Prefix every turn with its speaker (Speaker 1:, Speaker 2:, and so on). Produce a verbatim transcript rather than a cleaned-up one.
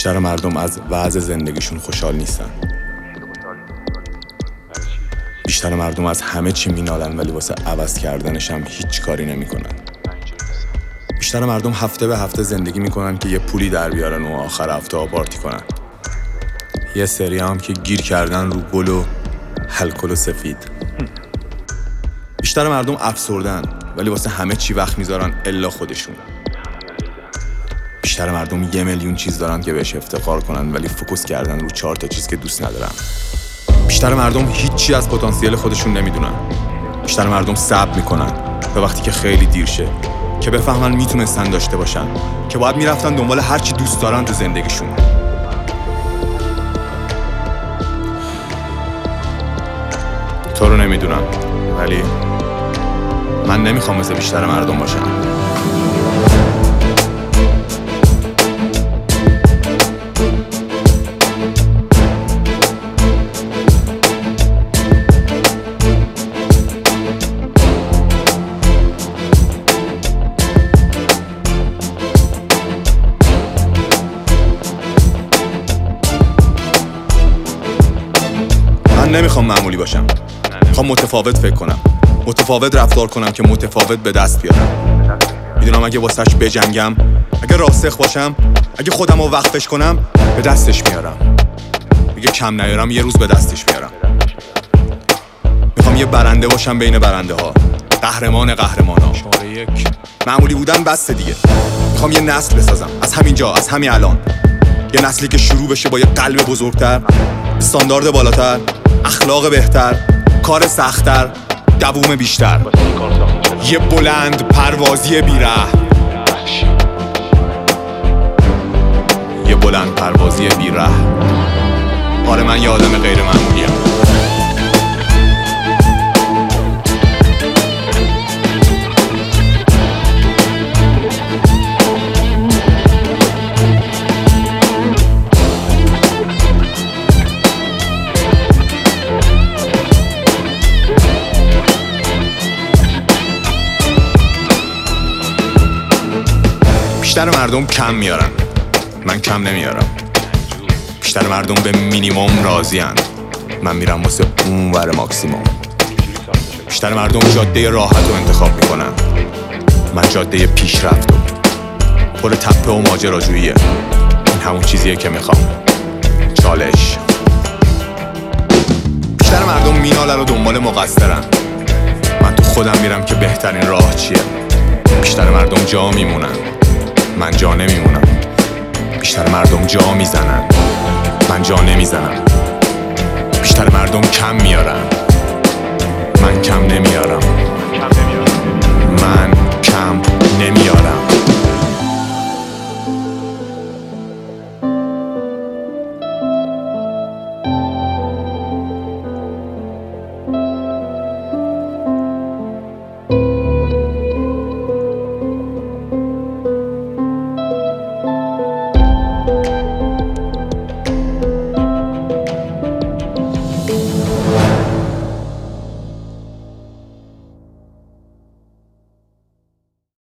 Speaker 1: بیشتر مردم از وضع زندگیشون خوشحال نیستن. بیشتر مردم از همه چی مینالن ولی واسه عوض کردنش هم هیچ کاری نمیکنن. بیشتر مردم هفته به هفته زندگی میکنن که یه پولی در بیارن و آخر هفته ها پارتی کنن. یه سری هم که گیر کردن رو گل و الکل و سفید. بیشتر مردم افسردن ولی واسه همه چی وقت میذارن الا خودشون. بیشتر مردم یه میلیون چیز دارن که بهش افتخار کنن ولی فوکوس کردن رو چهار تا چیز که دوست ندارن. بیشتر مردم هیچی از پتانسیل خودشون نمیدونن. بیشتر مردم صبر میکنن تا وقتی که خیلی دیر شه که بفهمن میتونستن داشته باشن، که باید میرفتن دنبال هر چی دوست دارن تو زندگیشون. تو رو نمیدونم ولی من نمیخوام مثل بیشتر مردم باشم. من نمیخوام معمولی باشم. میخوام متفاوت فکر کنم، متفاوت رفتار کنم که متفاوت به دست بیارم. میدونم اگه واسش بجنگم، اگه راسخ باشم، اگه خودم رو وقفش کنم به دستش میارم. میگه کم نیارم یه روز به دستش میارم. میخوام یه برنده باشم بین برنده ها، قهرمان قهرمان ها. شماره یک معمولی بودن بسته دیگه. میخوام یه نسل بسازم از همینجا، از همین الان. یه نسلی که شروع بشه با یه قلب بزرگتر، استاندارد بالاتر، اخلاق بهتر، کار سخت‌تر، دووم بیشتر. یه بلند پروازی بیره یه بلند پروازی بیره آره من یه آدم غیر معمولیم. بیشتر مردم کم میارن، من کم نمیارم. بیشتر مردم به مینیمم راضی‌اند، من میرم واسه اون ور ماکسیموم. بیشتر مردم جاده راحت رو انتخاب میکنن، من جاده پیشرفت و پر تپه و ماجراجوییه. این همون چیزیه که میخوام، چالش. بیشتر مردم مینالن و دنبال مقصرن، من تو خودم میرم که بهترین راه چیه. بیشتر مردم جا میمونن، من جا نمیمونم. بیشتر مردم جا میزنن، من جا نمیزنم. بیشتر مردم کم میارن، من کم نمیارم.